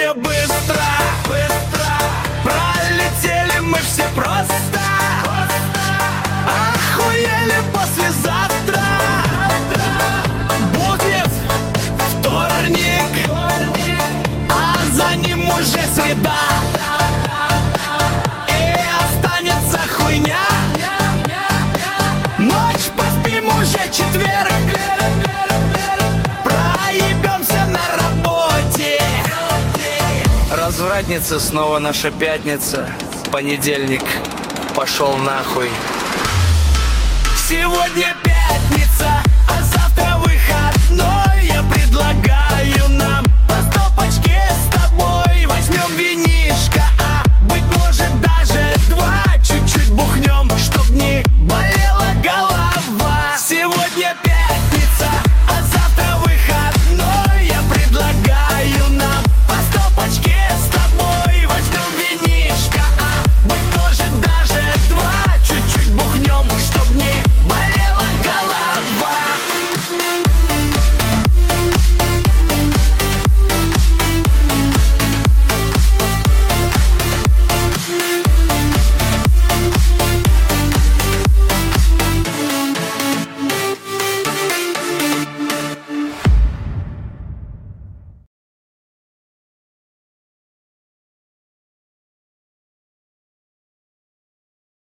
сегодня быстро, пролетели мы все просто. Охуели послезавтра. Будет вторник, а за ним уже среда. И останется хуйня. Ночь, поспим, уже четверг. Проебемся на работе. Развратница, снова наша пятница. Понедельник, пошел нахуй. Сегодня